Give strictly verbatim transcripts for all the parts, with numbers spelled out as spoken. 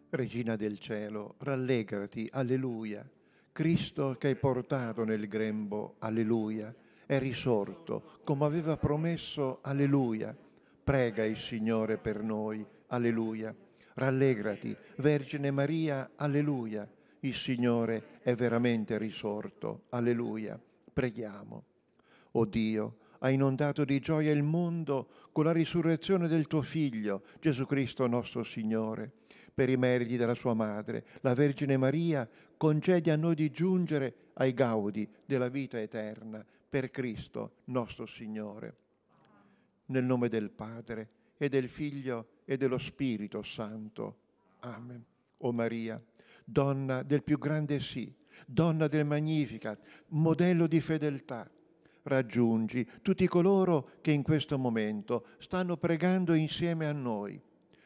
Regina del cielo, rallegrati, alleluia. Cristo che hai portato nel grembo, alleluia, è risorto, come aveva promesso, alleluia. Prega il Signore per noi, alleluia. Rallegrati, Vergine Maria, alleluia. Il Signore è veramente risorto, alleluia. Preghiamo. O Dio, hai inondato di gioia il mondo con la risurrezione del tuo Figlio, Gesù Cristo nostro Signore. Per i meriti della sua madre, la Vergine Maria, concedi a noi di giungere ai gaudi della vita eterna per Cristo nostro Signore. Nel nome del Padre e del Figlio e dello Spirito Santo. Amen. O Maria, donna del più grande sì, donna del Magnificat, modello di fedeltà, raggiungi tutti coloro che in questo momento stanno pregando insieme a noi.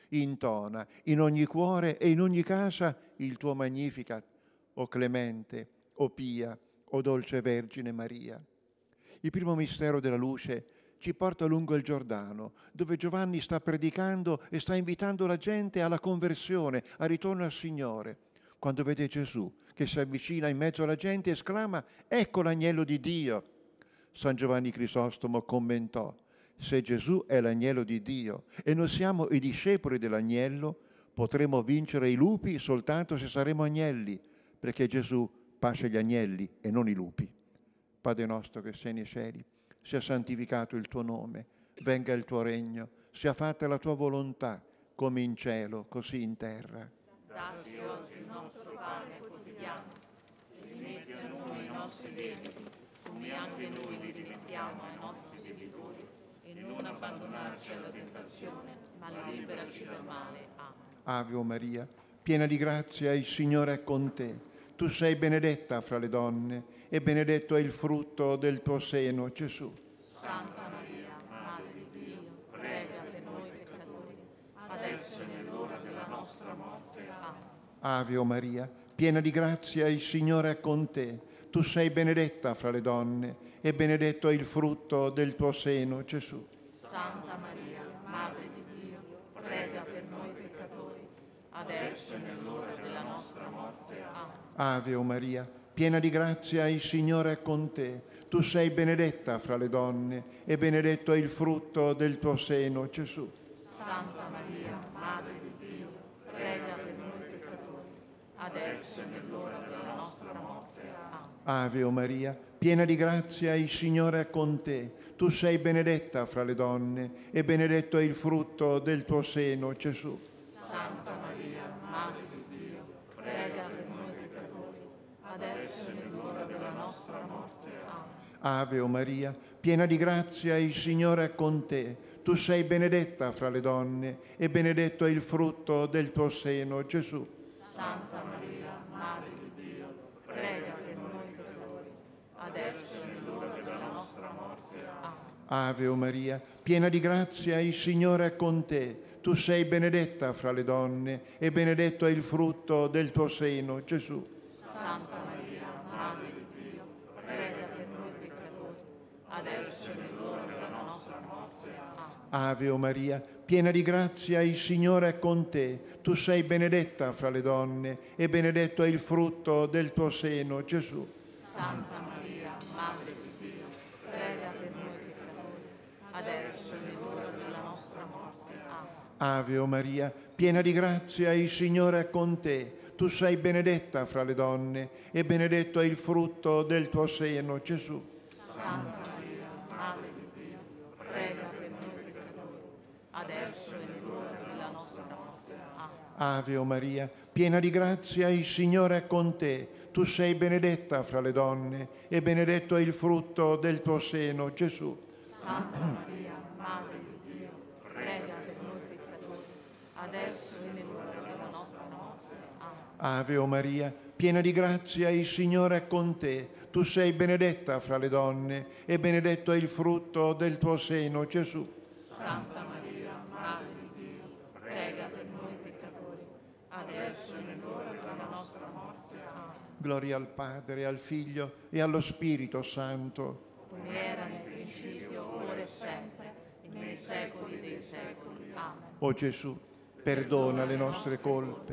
Intona in ogni cuore e in ogni casa il tuo Magnificat, o clemente, o pia, o dolce Vergine Maria. Il primo mistero della luce ci porta lungo il Giordano, dove Giovanni sta predicando e sta invitando la gente alla conversione, al ritorno al Signore. Quando vede Gesù che si avvicina in mezzo alla gente, esclama: «Ecco l'agnello di Dio!» San Giovanni Crisostomo commentò: se Gesù è l'agnello di Dio e noi siamo i discepoli dell'agnello, potremo vincere i lupi soltanto se saremo agnelli, perché Gesù pasce gli agnelli e non i lupi. Padre nostro che sei nei cieli, sia santificato il tuo nome, venga il tuo regno, sia fatta la tua volontà, come in cielo, così in terra. Dacci oggi il nostro pane quotidiano, e rimetti a noi i nostri debiti, come anche noi li rimettiamo ai nostri debitori, e non abbandonarci alla tentazione, ma liberaci dal male. Amen. Ave o Maria, piena di grazia, il Signore è con te. Tu sei benedetta fra le donne, e benedetto è il frutto del tuo seno, Gesù. Santa Maria, Madre di Dio, prega per noi peccatori, adesso e nell'ora della nostra morte. Amen. Ave o Maria, piena di grazia, il Signore è con te. Tu sei benedetta fra le donne, e benedetto è il frutto del tuo seno, Gesù. Santa Maria, Madre di Dio, prega per noi peccatori, adesso e nell'ora della nostra morte. Amen. Ave o Maria, piena di grazia, il Signore è con te. Tu sei benedetta fra le donne, e benedetto è il frutto del tuo seno, Gesù. Santa Maria, Madre di Dio, prega per noi peccatori, adesso e nell'ora della nostra morte. Amen. Ave o Maria, piena di grazia, il Signore è con te. Tu sei benedetta fra le donne, e benedetto è il frutto del tuo seno, Gesù. Santa Maria, Madre di Dio, prega per noi peccatori, adesso e nell'ora della nostra morte. Amen. Ave o Maria, piena di grazia, il Signore è con te. Tu sei benedetta fra le donne, e benedetto è il frutto del tuo seno, Gesù. Santa Maria, Madre di Dio, prega per noi peccatori, adesso e nell'ora della nostra morte. Amen. Ave o Maria, piena di grazia, il Signore è con te. Tu sei benedetta fra le donne, e benedetto è il frutto del tuo seno, Gesù. Santa Maria, Madre di Dio, prega per noi peccatori, adesso e nell'ora della nostra morte. Amen. Ave o Maria, piena di grazia, il Signore è con te. Tu sei benedetta fra le donne, e benedetto è il frutto del tuo seno, Gesù. Santa Maria, Madre di Dio, prega per noi peccatori, adesso e nell'ora della nostra morte. Amen. Ave o Maria, piena di grazia, il Signore è con te. Tu sei benedetta fra le donne, e benedetto è il frutto del tuo seno, Gesù. Santa Maria, Madre di Dio, prega per noi peccatori, adesso e nell'ora della nostra morte. Amen. Ave o Maria, piena di grazia, il Signore è con te. Tu sei benedetta fra le donne, e benedetto è il frutto del tuo seno, Gesù. Santa Maria, Madre di Dio, prega per noi peccatori, adesso e nell'ora della nostra morte. Amen. Ave o Maria, piena di grazia, il Signore è con te. Tu sei benedetta fra le donne, e benedetto è il frutto del tuo seno, Gesù. Santa Maria, Madre di Dio, prega per noi peccatori, adesso e nell'ora della nostra morte. Amen. Gloria al Padre, al Figlio e allo Spirito Santo. Come era nel principio, ora e sempre, e nei secoli dei secoli. Amen. O Gesù, perdona le nostre colpe,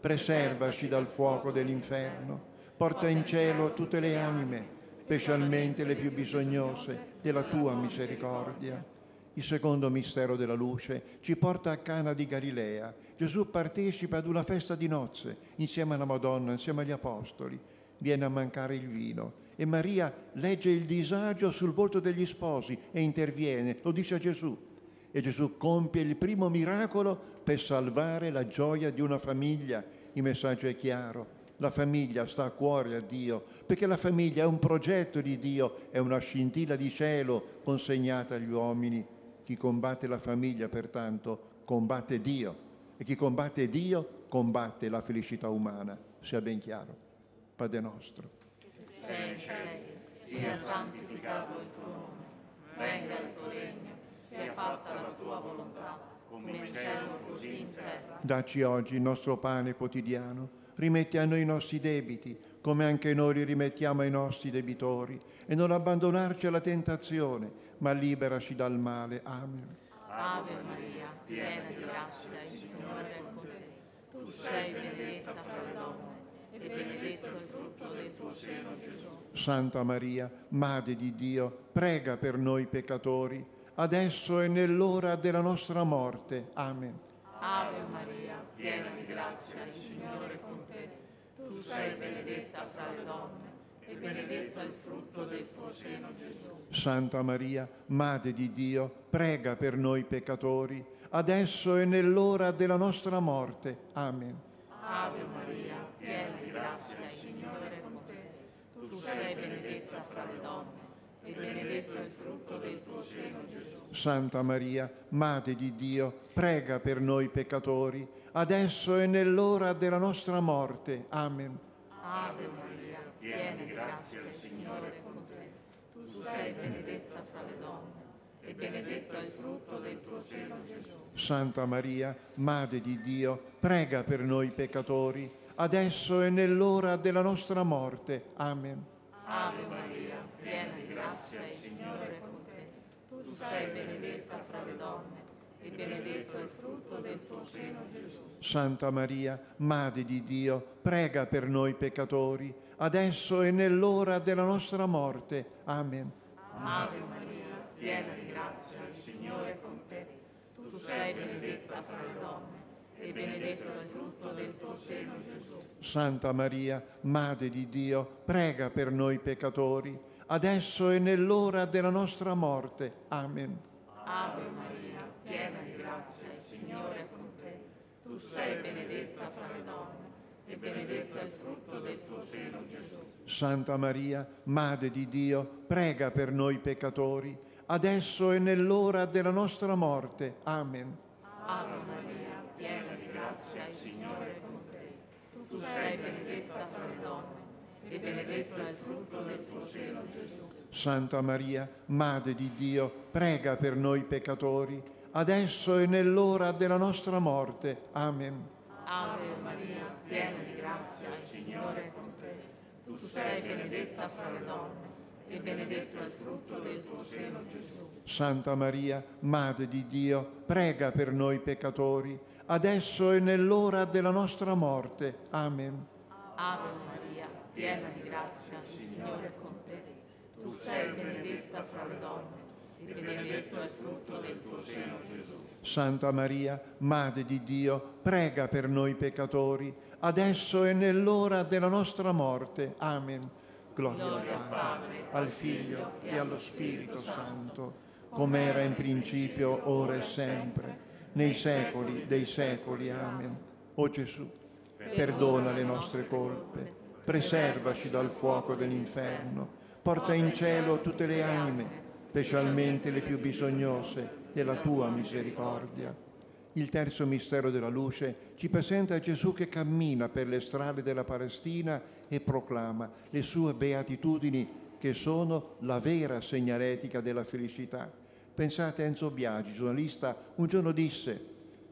preservaci dal fuoco dell'inferno, porta in cielo tutte le anime, specialmente le più bisognose della tua misericordia. Il secondo mistero della luce ci porta a Cana di Galilea. Gesù partecipa ad una festa di nozze insieme alla Madonna, insieme agli Apostoli. Viene a mancare il vino e Maria legge il disagio sul volto degli sposi e interviene, lo dice a Gesù. E Gesù compie il primo miracolo per salvare la gioia di una famiglia. Il messaggio è chiaro: la famiglia sta a cuore a Dio, perché la famiglia è un progetto di Dio, è una scintilla di cielo consegnata agli uomini. Chi combatte la famiglia, pertanto, combatte Dio, e chi combatte Dio combatte la felicità umana. Sia ben chiaro. Padre nostro, sei in cielo, sia santificato il tuo nome, venga il tuo regno, sia fatta la tua volontà, come in cielo così in terra. Dacci oggi il nostro pane quotidiano, rimetti a noi i nostri debiti, come anche noi li rimettiamo ai nostri debitori, e non abbandonarci alla tentazione, ma liberaci dal male. Amen. Ave Maria, piena di grazia, il Signore è con te. Tu sei benedetta fra le donne, e benedetto il frutto del tuo seno, Gesù. Santa Maria, Madre di Dio, prega per noi peccatori, adesso e nell'ora della nostra morte. Amen. Ave Maria, piena di grazia, il Signore è con te. Tu sei benedetta fra le donne, e benedetto è il frutto del tuo seno, Gesù. Santa Maria, Madre di Dio, prega per noi peccatori, adesso e nell'ora della nostra morte. Amen. Ave Maria, piena di grazia, il Signore è con te. Tu sei benedetta fra le donne, e benedetto è il frutto del tuo seno, Gesù. Santa Maria, Madre di Dio, prega per noi peccatori, adesso e nell'ora della nostra morte. Amen. Ave Maria, piena di grazia, il Signore è con te. Tu sei benedetta fra le donne, e benedetto è il frutto del tuo seno, Gesù. Santa Maria, Madre di Dio, prega per noi peccatori, adesso e nell'ora della nostra morte. Amen. Ave Maria, piena di grazia, il Signore è con te. Tu sei benedetta fra le donne, e benedetto è il frutto del tuo seno, Gesù. Santa Maria, Madre di Dio, prega per noi peccatori, adesso e nell'ora della nostra morte. Amen. Ave Maria, piena di grazia, il Signore è con te. Tu sei benedetta fra le donne, e benedetto è il frutto del tuo seno, Gesù. Santa Maria, Madre di Dio, prega per noi peccatori, adesso e nell'ora della nostra morte. Amen. Ave Maria, piena di grazia, il Signore è con te. Tu sei benedetta fra le donne, e benedetto è il frutto del tuo seno, Gesù. Santa Maria, Madre di Dio, prega per noi peccatori, adesso e nell'ora della nostra morte. Amen. Ave Maria, piena di grazia, il Signore è con te. Tu sei benedetta fra le donne, e benedetto è il frutto del tuo seno, Gesù. Santa Maria, Madre di Dio, prega per noi peccatori, adesso e nell'ora della nostra morte. Amen. Ave Maria, piena di grazia, il Signore è con te. Tu sei benedetta fra le donne, e benedetto è il frutto del tuo seno, Gesù. Santa Maria, Madre di Dio, prega per noi peccatori, adesso e nell'ora della nostra morte. Amen. Ave Maria, piena di grazia, il Signore è con te. Tu sei benedetta fra le donne, e benedetto è il frutto del tuo seno, Gesù. Santa Maria, Madre di Dio, prega per noi peccatori, adesso e nell'ora della nostra morte. Amen. Gloria, Gloria al Padre, al Figlio e allo Spirito Santo, come era in principio, ora e sempre, nei secoli dei secoli. Amen. O Gesù, perdona le nostre colpe, preservaci dal fuoco dell'inferno, porta in cielo tutte le anime, specialmente le più bisognose della tua misericordia. Il terzo mistero della luce ci presenta Gesù che cammina per le strade della Palestina e proclama le sue beatitudini, che sono la vera segnaletica della felicità. Pensate a Enzo Biagi, giornalista, un giorno disse: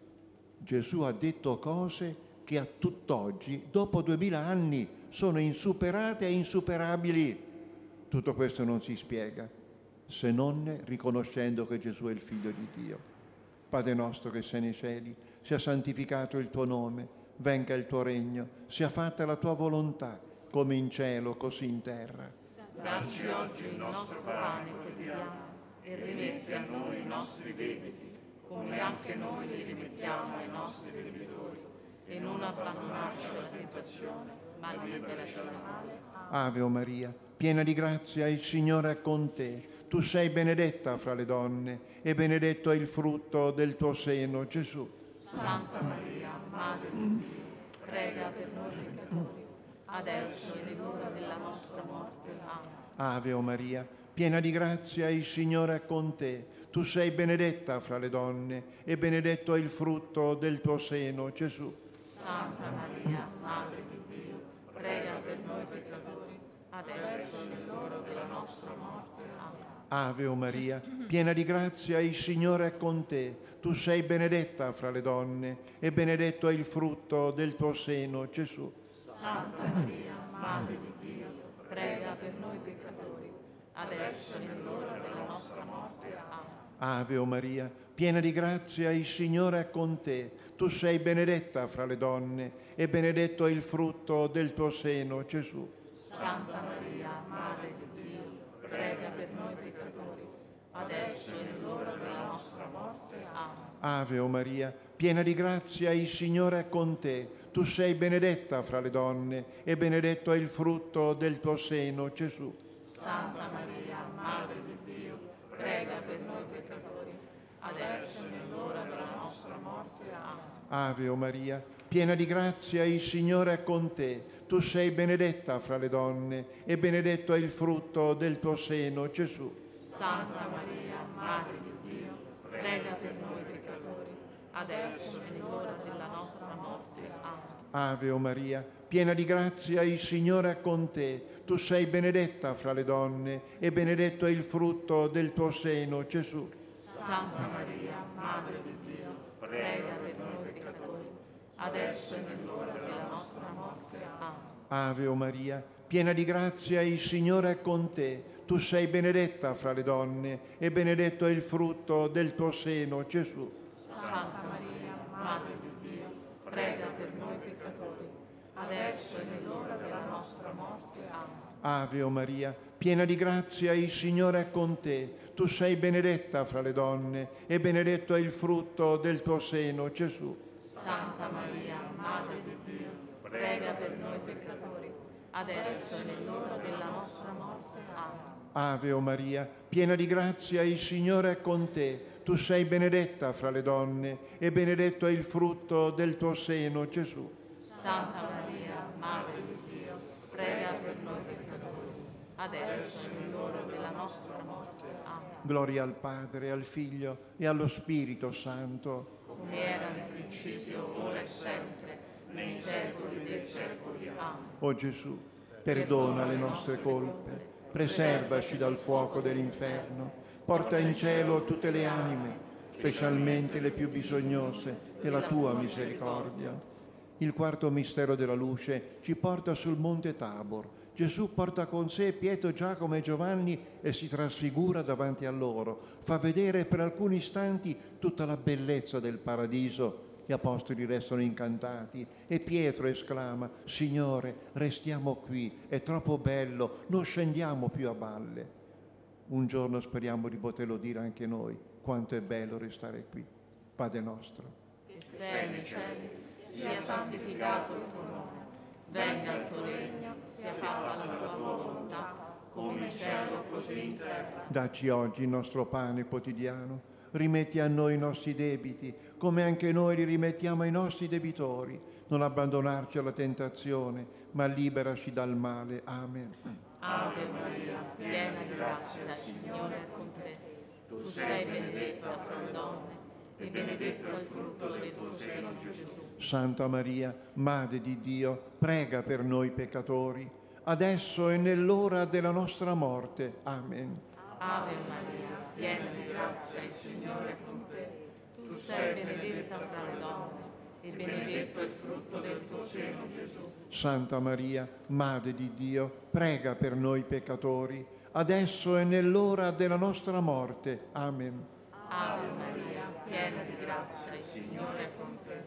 Gesù ha detto cose che a tutt'oggi, dopo duemila anni, sono insuperate e insuperabili. Tutto questo non si spiega, se non riconoscendo che Gesù è il Figlio di Dio. Padre nostro che sei nei cieli, sia santificato il tuo nome, venga il tuo regno, sia fatta la tua volontà, come in cielo, così in terra. Dacci oggi il nostro pane quotidiano e rimetti a noi i nostri debiti, come anche noi li rimettiamo ai nostri debitori. E non abbandonarci alla tentazione, ma liberaci dal male. Ave o Maria, piena di grazia, il Signore è con te. Tu sei benedetta fra le donne e benedetto è il frutto del tuo seno, Gesù. Santa Maria, Madre di Dio, prega per noi peccatori, adesso e nell'ora della nostra morte. Amen. Ave o Maria, piena di grazia, il Signore è con te. Tu sei benedetta fra le donne e benedetto è il frutto del tuo seno, Gesù. Santa Maria, Madre di Dio, prega per noi peccatori, adesso e nell'ora della nostra morte. Amen. Ave o Maria, piena di grazia, il Signore è con te. Tu sei benedetta fra le donne e benedetto è il frutto del tuo seno, Gesù. Santa Maria, Madre di Dio, prega per noi peccatori, adesso e nell'ora della nostra morte. Amen. Ave o Maria, piena di grazia, il Signore è con te. Tu sei benedetta fra le donne e benedetto è il frutto del tuo seno, Gesù. Santa Maria, Madre di Dio, prega per noi peccatori, adesso e nell'ora della nostra morte. Amen. Ave o Maria, piena di grazia, il Signore è con te. Tu sei benedetta fra le donne e benedetto è il frutto del tuo seno, Gesù. Santa Maria, Madre di Dio, prega per noi peccatori, adesso e nell'ora della nostra morte. Amen. Ave o Maria, piena di grazia, il Signore è con te. Tu sei benedetta fra le donne e benedetto è il frutto del tuo seno, Gesù. Santa Maria, Madre di Dio, prega per noi peccatori, adesso e nell'ora della nostra morte. Amen. Ave o Maria, piena di grazia, il Signore è con te. Tu sei benedetta fra le donne e benedetto è il frutto del tuo seno, Gesù. Santa Maria, Madre di Dio, prega per noi peccatori, adesso e nell'ora della nostra morte. Amen. Ave o Maria, piena di grazia, il Signore è con te. Tu sei benedetta fra le donne e benedetto è il frutto del tuo seno, Gesù. Santa Maria, Madre di Dio, prega per noi peccatori, adesso e nell'ora della nostra morte. Amen. Ave o Maria, piena di grazia, il Signore è con te. Tu sei benedetta fra le donne e benedetto è il frutto del tuo seno, Gesù. Santa Maria, Madre di Dio, prega per noi peccatori, adesso e nell'ora della nostra morte. Amen. Ave o Maria, piena di grazia, il Signore è con te. Tu sei benedetta fra le donne e benedetto è il frutto del tuo seno, Gesù. Santa Maria, Madre di Dio, prega per noi peccatori, adesso e nell'ora della nostra morte. Amen. Gloria al Padre, al Figlio e allo Spirito Santo. Come era nel principio, ora e sempre, nei secoli dei secoli. Amen. O Gesù, perdona le nostre colpe, preservaci dal fuoco dell'inferno, porta in cielo tutte le anime, specialmente le più bisognose della tua misericordia. Il quarto mistero della luce ci porta sul monte Tabor. Gesù porta con sé Pietro, Giacomo e Giovanni e si trasfigura davanti a loro. Fa vedere per alcuni istanti tutta la bellezza del paradiso. Gli apostoli restano incantati e Pietro esclama: Signore, restiamo qui, è troppo bello, non scendiamo più a valle. Un giorno speriamo di poterlo dire anche noi, quanto è bello restare qui. Padre nostro, Che sei nei cieli, sia santificato il tuo nome, venga il tuo regno, sia fatta la tua volontà, come in cielo così in terra. dacci oggi il nostro pane quotidiano, rimetti a noi i nostri debiti, come anche noi li rimettiamo ai nostri debitori. Non abbandonarci alla tentazione, ma liberaci dal male. Amen. Ave Maria, piena di grazia, il Signore è con te. Tu sei benedetta fra le donne, e benedetto è il frutto del tuo seno, Gesù. Santa Maria, Madre di Dio, prega per noi peccatori, adesso e nell'ora della nostra morte. Amen. Ave Maria, piena di grazia, il Signore è con te. Tu sei benedetta fra le donne, e benedetto è il frutto del tuo seno, Gesù. Santa Maria, Madre di Dio, prega per noi peccatori, adesso e nell'ora della nostra morte. Amen. Ave Maria, piena di grazia, il Signore è con te.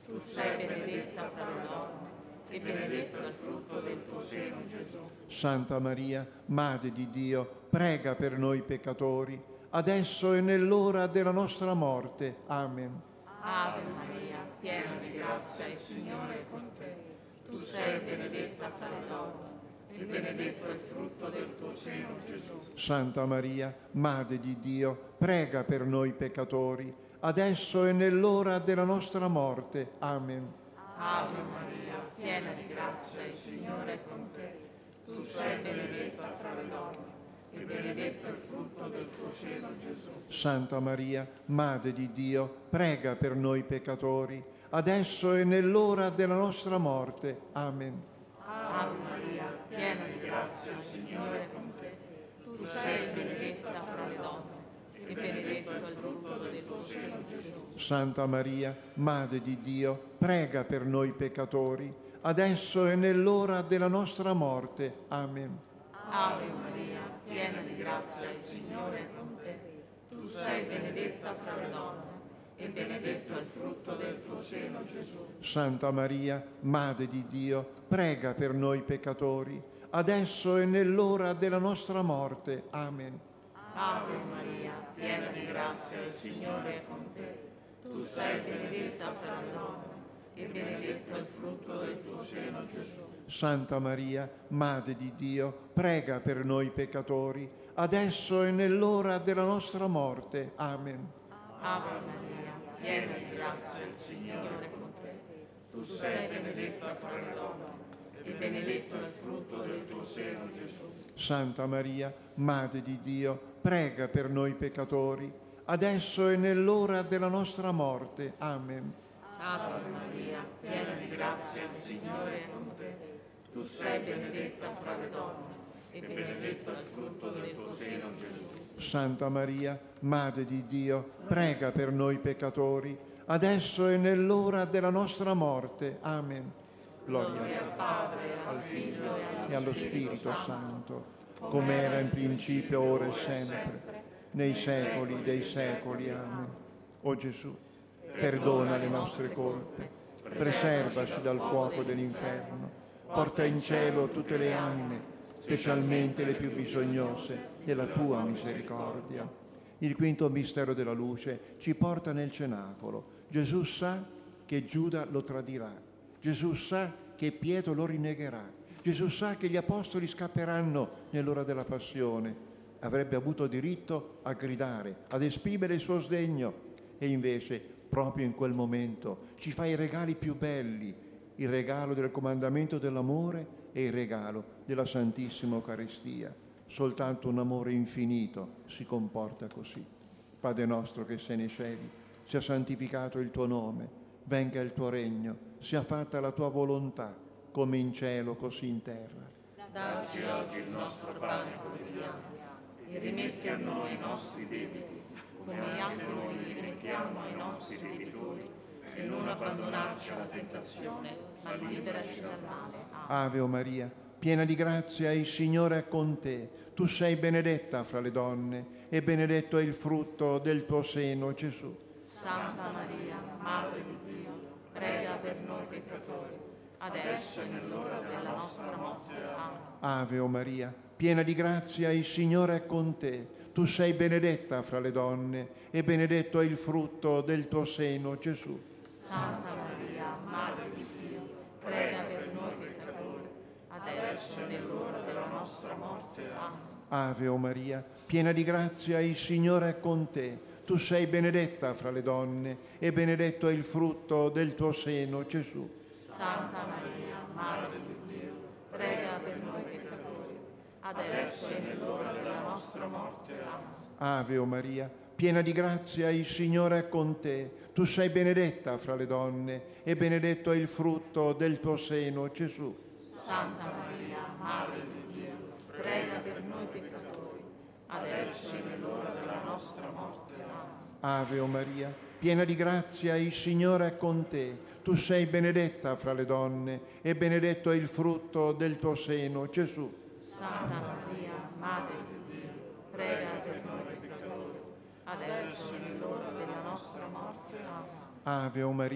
Tu sei benedetta fra le donne e benedetto è il frutto del tuo seno, Gesù. Santa Maria, Madre di Dio, prega per noi peccatori, adesso e nell'ora della nostra morte. Amen. Ave Maria, piena di grazia, il Signore è con te. Tu sei benedetta fra le donne e benedetto è il frutto del tuo seno, Gesù. Santa Maria, Madre di Dio, prega per noi peccatori, adesso e nell'ora della nostra morte. Amen. Ave Maria, piena di grazia, il Signore è con te. Tu sei benedetta fra le donne e benedetto è il frutto del tuo seno, Gesù. Santa Maria, Madre di Dio, prega per noi peccatori, adesso e nell'ora della nostra morte. Amen. Ave Maria, piena di grazia, il Signore è con te. Tu sei benedetta fra le donne e benedetto è il frutto del tuo seno, Gesù. Santa Maria, Madre di Dio, prega per noi peccatori, adesso e nell'ora della nostra morte. Amen. Ave Maria, piena di grazia, il Signore è con te. Tu sei benedetta fra le donne e benedetto è il frutto del tuo seno, Gesù. Santa Maria, Madre di Dio, prega per noi peccatori, adesso e nell'ora della nostra morte. Amen. Ave Maria, piena di grazia, il Signore è con te. Tu sei benedetta fra le donne e benedetto è il frutto del tuo seno, Gesù. Santa Maria, Madre di Dio, prega per noi peccatori, adesso e nell'ora della nostra morte. Amen. Ave Maria, piena di grazia, il Signore è con te. Tu sei benedetta fra le donne e benedetto è il frutto del tuo seno, Gesù. Santa Maria, Madre di Dio, prega per noi peccatori, adesso e nell'ora della nostra morte. Amen. Ave Maria, piena di grazia, il Signore è con te. Tu sei benedetta fra le donne e benedetto è il frutto del tuo seno, Gesù. Santa Maria, Madre di Dio, prega per noi peccatori, adesso e nell'ora della nostra morte. Amen. Gloria al Padre, al Figlio e allo Spirito Santo, come era in principio, ora e sempre, nei secoli dei secoli. Amen. O Gesù, perdona le nostre colpe, preservaci dal fuoco dell'inferno, porta in cielo tutte le anime, specialmente le più bisognose della tua misericordia. Il quinto mistero della luce ci porta nel cenacolo. Gesù sa che Giuda lo tradirà. Gesù sa che Pietro lo rinnegherà. Gesù sa che gli apostoli scapperanno nell'ora della passione. Avrebbe avuto diritto a gridare, ad esprimere il suo sdegno, e invece, proprio in quel momento, ci fa i regali più belli, il regalo del comandamento dell'amore e il regalo della Santissima Eucaristia. Soltanto un amore infinito si comporta così. Padre nostro che sei nei cieli, sia santificato il tuo nome, venga il tuo regno, sia fatta la tua volontà, come in cielo così in terra. Dacci oggi il nostro pane quotidiano e rimetti a noi i nostri debiti, come anche noi li rimettiamo ai nostri debitori, e non abbandonarci alla tentazione, ma liberaci dal male. Amen. Ave o Maria, piena di grazia, il Signore è con te. Tu sei benedetta fra le donne e benedetto è il frutto del tuo seno, Gesù. Santa Maria, Madre di Dio, prega per noi peccatori, adesso e nell'ora della nostra morte. Amen. Ave o Maria, piena di grazia, il Signore è con te. Tu sei benedetta fra le donne e benedetto è il frutto del tuo seno, Gesù. Santa Maria, Madre di Dio, prega per noi peccatori, adesso e nell'ora della nostra morte. Amen. Ave o Maria, piena di grazia, il Signore è con te. Tu sei benedetta fra le donne e benedetto è il frutto del tuo seno, Gesù. Santa Maria, Madre di Dio, prega per noi peccatori, adesso e nell'ora della nostra morte. Amen. Ave o Maria, piena di grazia, il Signore è con te. Tu sei benedetta fra le donne e benedetto è il frutto del tuo seno, Gesù. Santa Maria, Madre di Dio, prega per noi peccatori, adesso e nell'ora della nostra morte. Amen. Ave o Maria, piena di grazia, il Signore è con te. Tu sei benedetta fra le donne e benedetto è il frutto del tuo seno, Gesù. Santa Maria, Madre di Dio, prega per noi peccatori, adesso e nell'ora della nostra morte. Amen. Ave o Maria,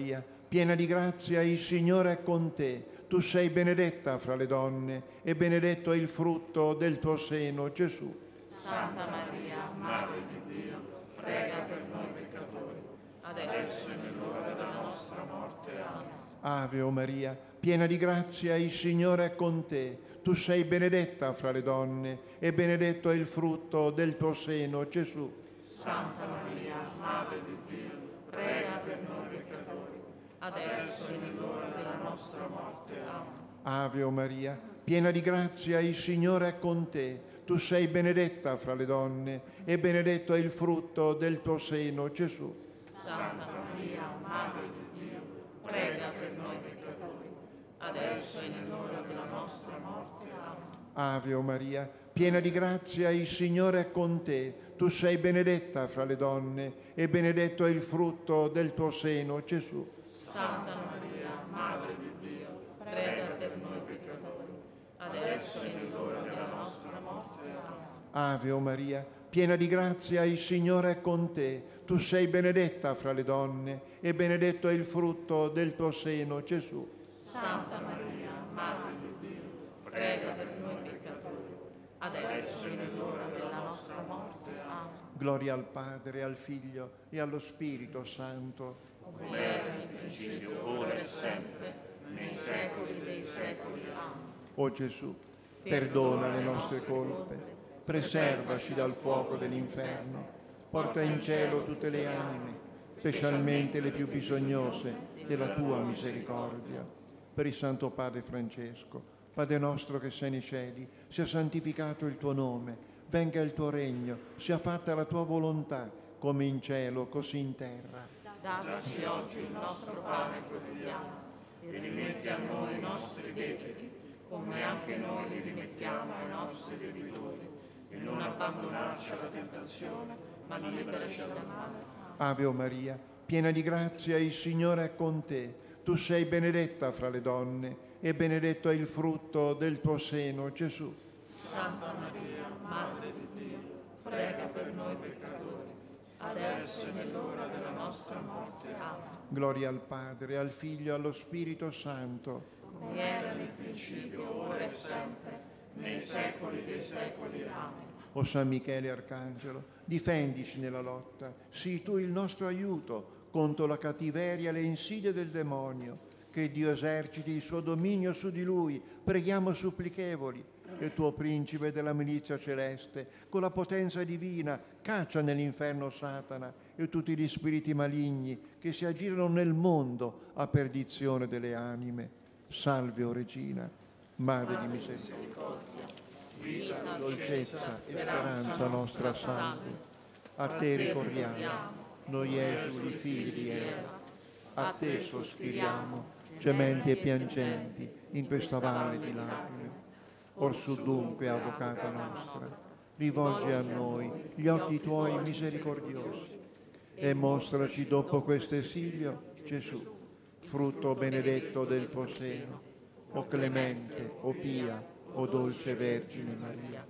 piena di grazia, il Signore è con te. Tu sei benedetta fra le donne e benedetto è il frutto del tuo seno, Gesù. Santa Maria, Madre di Dio, prega per noi peccatori, adesso e nell'ora della nostra morte. Amen. Ave o Maria, piena di grazia, il Signore è con te. Tu sei benedetta fra le donne e benedetto è il frutto del tuo seno, Gesù. Santa Maria, Madre di Dio, prega per noi peccatori, adesso e nell'ora della nostra morte. Amen. Ave o Maria, piena di grazia, il Signore è con te. Tu sei benedetta fra le donne e benedetto è il frutto del tuo seno, Gesù. Santa Maria, Madre di Dio, prega per noi peccatori, adesso e nell'ora della nostra morte. Amen. Ave o Maria, piena di grazia, il Signore è con te. Tu sei benedetta fra le donne e benedetto è il frutto del tuo seno, Gesù. Santa Maria, Madre di Dio, prega per noi peccatori, adesso e nell'ora della nostra morte. Amen. Ave o Maria, piena di grazia, il Signore è con te. Tu sei benedetta fra le donne e benedetto è il frutto del tuo seno, Gesù. Santa Maria, Madre di Dio, prega per noi peccatori, adesso e nell'ora della nostra morte. Amen. Gloria al Padre, al Figlio e allo Spirito Santo. Come era in principio, ora e sempre, nei secoli dei secoli. Amen. O Gesù, perdona le nostre colpe, preservaci dal fuoco dell'inferno, porta in cielo tutte le anime, specialmente le più bisognose della tua misericordia. Per il Santo Padre Francesco, Padre nostro che sei nei cieli, sia santificato il tuo nome, venga il tuo regno, sia fatta la tua volontà, come in cielo, così in terra. Dacci oggi il nostro pane quotidiano e rimetti a noi i nostri debiti, come anche noi li rimettiamo ai nostri debitori, e non abbandonarci alla tentazione, ma liberaci dal male. Ave o Maria, piena di grazia, il Signore è con te. Tu sei benedetta fra le donne e benedetto è il frutto del tuo seno, Gesù. Santa Maria, Madre di Dio, prega per noi peccatori, adesso e nell'ora della nostra morte. Amen. Gloria al Padre, al Figlio e allo Spirito Santo. Come era nel principio, ora e sempre, nei secoli dei secoli. Amen. O San Michele Arcangelo, difendici nella lotta, sii tu il nostro aiuto contro la cattiveria e le insidie del demonio. Che Dio eserciti il suo dominio su di lui, preghiamo supplichevoli. E il tuo principe della milizia celeste, con la potenza divina, caccia nell'inferno Satana e tutti gli spiriti maligni che si aggirano nel mondo a perdizione delle anime. Salve, o Regina, Madre di misericordia, vita, dolcezza e speranza nostra, salve. A te ricorriamo, noi esuli figli di Eva, a te sospiriamo, gementi e piangenti, in questa valle di lacrime. Orsù dunque, avvocata nostra, rivolgi a noi gli occhi tuoi misericordiosi e mostraci dopo questo esilio Gesù, frutto benedetto del tuo seno, o clemente, o pia, o dolce Vergine Maria.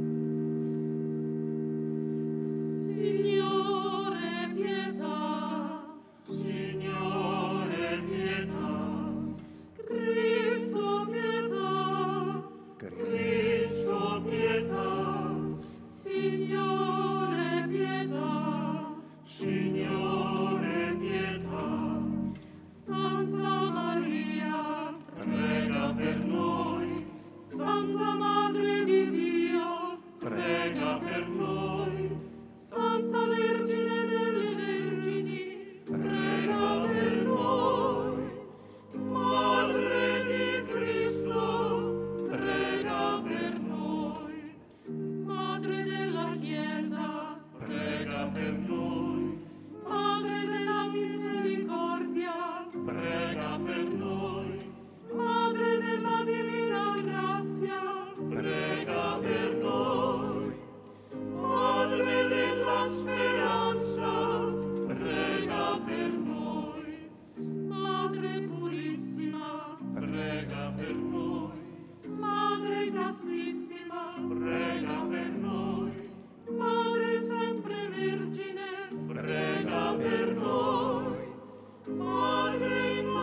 Signore, pietà, Signore, pietà, Cristo, pietà, Cristo, pietà, Signore, pietà, Signore, pietà, Santa Maria, prega per noi, Santa Madre di Dio, prega per noi, Santa Vergine delle Vergini, prega per noi, Madre di Cristo, prega per noi, Madre della Chiesa, prega per noi, Madre della Misericordia, prega per noi, Madre della Divina Grazia, prega per noi, Madre della Speranza, prega per noi, Madre Purissima, prega per noi, Madre Castissima, prega per noi, Madre Sempre Vergine, prega per noi, Madre Immacolata,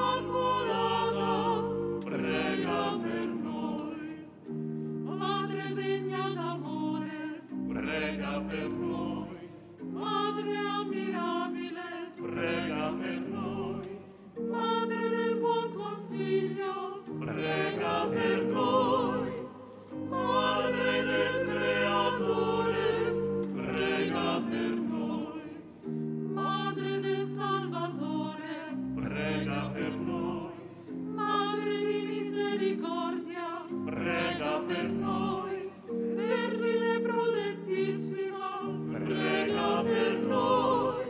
per noi. Madre del Salvatore, prega per noi. Madre di misericordia, prega per noi. Vergine prudentissima, prega per noi.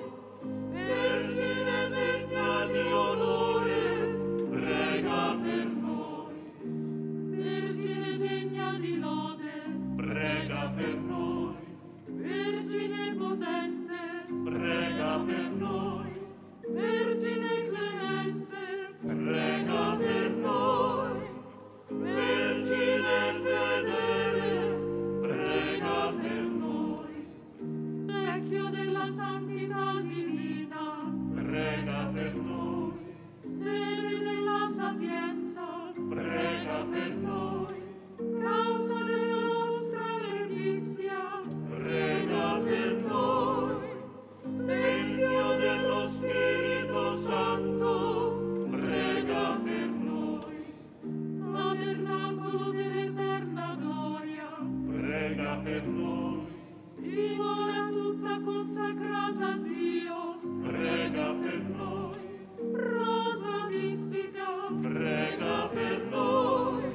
Vergine degna di onore, prega per noi. Vergine degna di lode, prega per noi. Vergine potente, prega per noi. Vergine clemente, prega per noi. Vergine fedele, prega per noi. Specchio della santità divina, prega per noi. Sede della sapienza, prega per noi. Causa della nostra letizia, prega per noi. Tempio dello Spirito Santo, prega per noi. Tabernacolo dell'eterna gloria, prega per noi. Dimora tutta consacrata a Dio, prega per noi. Rosa mistica, prega per noi.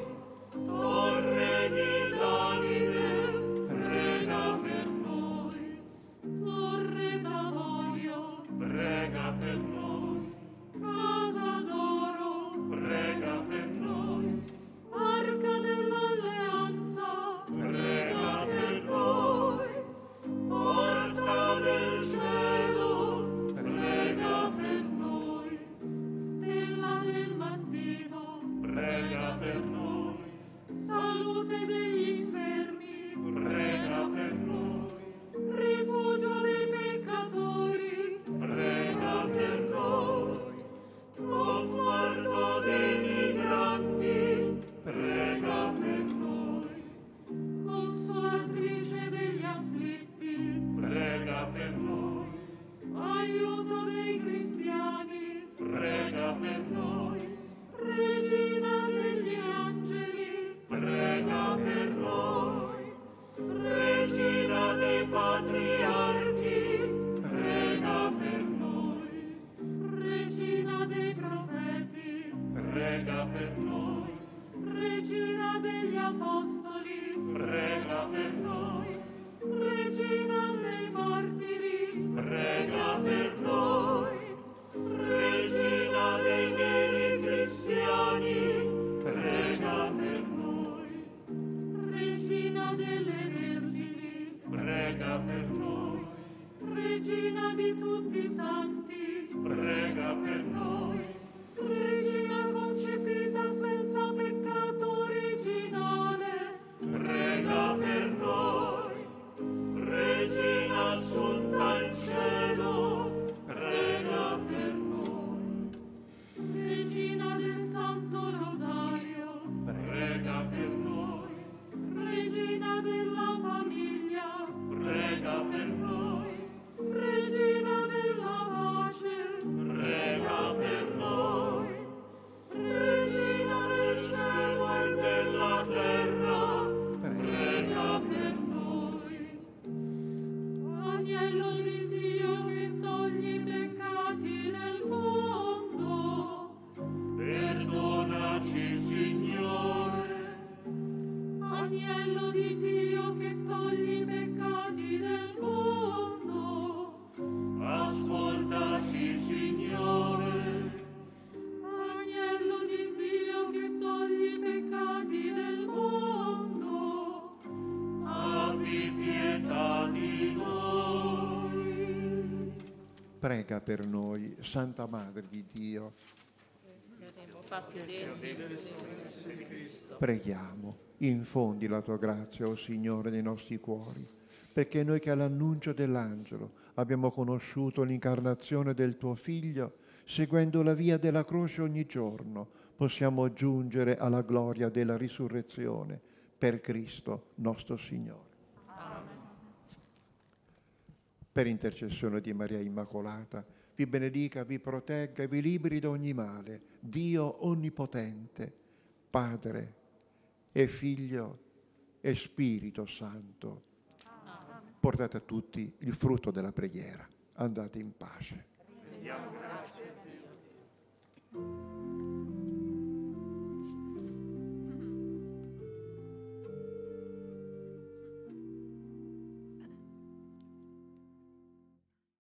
Torre di Davide, prega per noi. Torre d'Avorio, prega per noi. Casa d'oro, prega per noi. Arca dell'alleanza, prega per noi. Porta del cielo, prega per noi. Stella del mattino, prega per noi. Salute degli infermi, prega per noi. Rifugio dei peccatori, prega per noi. Conforto dei migranti, prega per noi. Consolatrice degli afflitti, prega per noi. Aiuto dei cristiani, prega per noi. Regina degli angeli, prega per noi. Regina dei patriarchi, prega per noi. Regina dei profeti, prega per noi. Regina degli apostoli, prega per noi. Regina dei martiri, prega per noi. Regina dei veri cristiani, prega per noi. Regina delle vergini, prega per noi. Regina di tutti i santi, prega per noi. Regina concepita senza peccato originale, prega per noi. Regina assunta al cielo, prega per noi. Regina del Santo Rosario, prega per noi. Regina della famiglia, prega per noi. Regina della pace, prega per noi. Regina del cielo e della terra, prega per noi. Agnello di Dio che togli i peccati del mondo, perdonaci, Signore. Agnello di Dio che togli i peccati del mondo, ascoltaci, Signore. Agnello di Dio che togli i peccati del mondo, abbi pietà di noi. Prega per noi, Santa Madre di Dio. Saremo fatti degni di Cristo. Preghiamo, infondi la tua grazia, o Signore, nei nostri cuori, perché noi che all'annuncio dell'angelo abbiamo conosciuto l'incarnazione del tuo Figlio, seguendo la via della croce ogni giorno, possiamo giungere alla gloria della risurrezione per Cristo nostro Signore. Amen. Per intercessione di Maria Immacolata, vi benedica, vi protegga e vi liberi da ogni male, Dio Onnipotente, Padre e Figlio e Spirito Santo. Amen. portate a tutti il frutto della preghiera. Andate in pace. Rendiamo